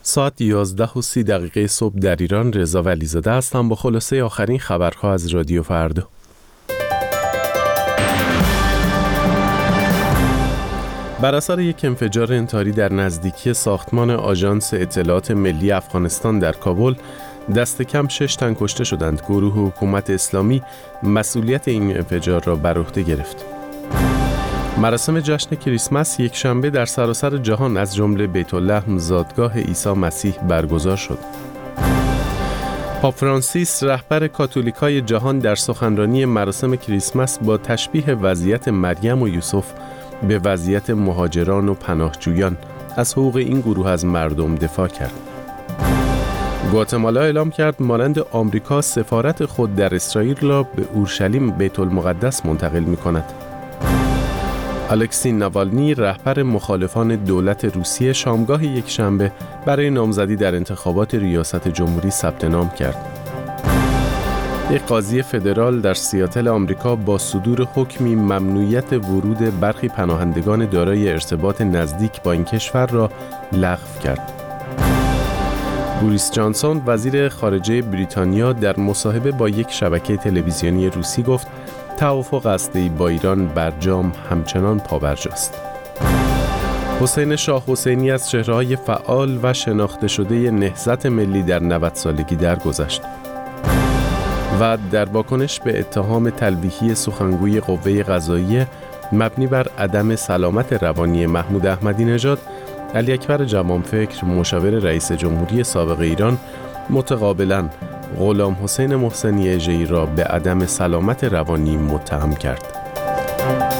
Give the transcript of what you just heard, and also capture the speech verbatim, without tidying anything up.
ساعت یازده و سی دقیقه صبح در ایران. رضا ولیزاده هستم با خلاصه آخرین خبرها از رادیو فردا. بر اثر یک انفجار انتحاری در نزدیکی ساختمان آژانس اطلاعات ملی افغانستان در کابل، دست کم شش تن کشته شدند. گروه حکومت اسلامی مسئولیت این انفجار را بر عهده گرفت. مراسم جشن کریسمس یک شنبه در سراسر جهان از جمله بیت لحم زادگاه عیسی مسیح برگزار شد. پاپ فرانسیس رهبر کاتولیکای جهان در سخنرانی مراسم کریسمس با تشبیه وضعیت مریم و یوسف به وضعیت مهاجران و پناهجویان از حقوق این گروه از مردم دفاع کرد. گواتمالا اعلام کرد مانند آمریکا سفارت خود در اسرائیل را به اورشلیم بیت المقدس منتقل می کند. الکسی ناوالنی رهبر مخالفان دولت روسیه شامگاه یک شنبه برای نامزدی در انتخابات ریاست جمهوری ثبت نام کرد. یک قاضی فدرال در سیاتل آمریکا با صدور حکمی ممنوعیت ورود برخی پناهندگان دارای ارتباط نزدیک با این کشور را لغو کرد. بوریس جانسون وزیر خارجه بریتانیا در مصاحبه با یک شبکه تلویزیونی روسی گفت توافق هسته‌ای با ایران برجام همچنان پابرجاست. حسین شاه حسینی از چهره‌های فعال و شناخته شده نهضت ملی در نود سالگی درگذشت و در واکنش به اتهام تلویحی سخنگوی قوه قضاییه مبنی بر عدم سلامت روانی محمود احمدی نژاد، علی اکبر جوانفکر مشاور رئیس جمهوری سابق ایران متقابلاً غلام حسین محسنی اژه‌ای را به عدم سلامت روانی متهم کرد.